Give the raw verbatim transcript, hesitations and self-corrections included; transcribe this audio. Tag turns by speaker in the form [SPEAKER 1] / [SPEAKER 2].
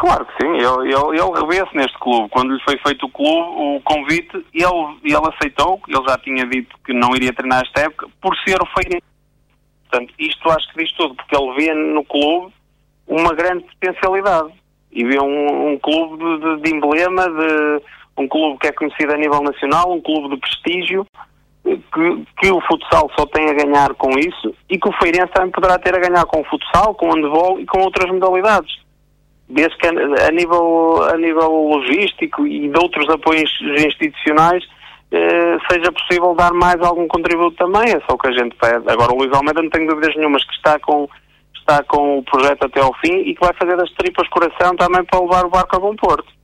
[SPEAKER 1] Claro que sim, ele, ele, ele revê-se neste clube. Quando lhe foi feito o clube, o convite, ele, ele aceitou, ele já tinha dito que não iria treinar esta época, por ser o Feirense. Portanto, isto acho que diz tudo, porque ele vê no clube uma grande potencialidade. E vê um, um clube de, de, de emblema, de, um clube que é conhecido a nível nacional, um clube de prestígio, que, que o futsal só tem a ganhar com isso, e que o Feirense também poderá ter a ganhar com o futsal, com o handball e com outras modalidades. Desde que a, a, nível, a nível logístico e de outros apoios institucionais eh, seja possível dar mais algum contributo também, é só o que a gente pede. Agora o Luís Almeida não tenho dúvidas nenhumas que está com, está com o projeto até ao fim e que vai fazer das tripas coração também para levar o barco a bom porto.